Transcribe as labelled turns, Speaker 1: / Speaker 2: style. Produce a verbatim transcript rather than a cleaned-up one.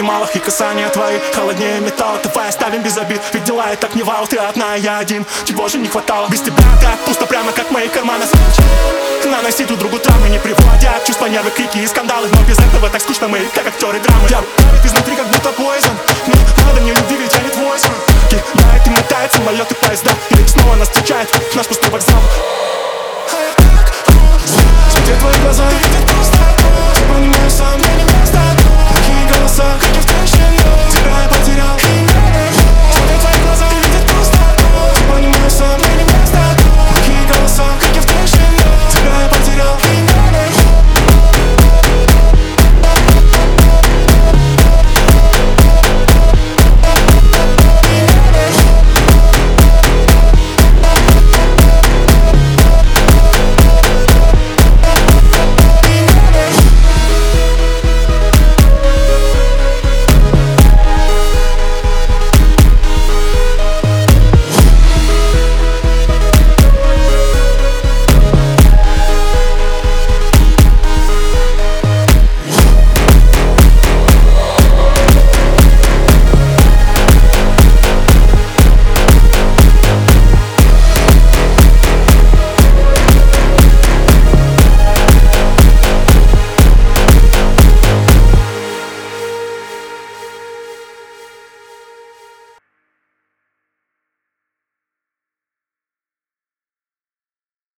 Speaker 1: экстремалах, и касания твои холоднее металла. Давай оставим без обид, ведь дела и так не вау. Ты одна, я один, чего же не хватало? Без тебя так пусто, прямо как мои карманы. Наноси друг другу травмы, не приводя чувства, нервы, крики и скандалы. Но без этого так скучно, мы как актеры драмы. Я давит изнутри, как будто поизон. Не надо мне любви, ведь я не твой сон.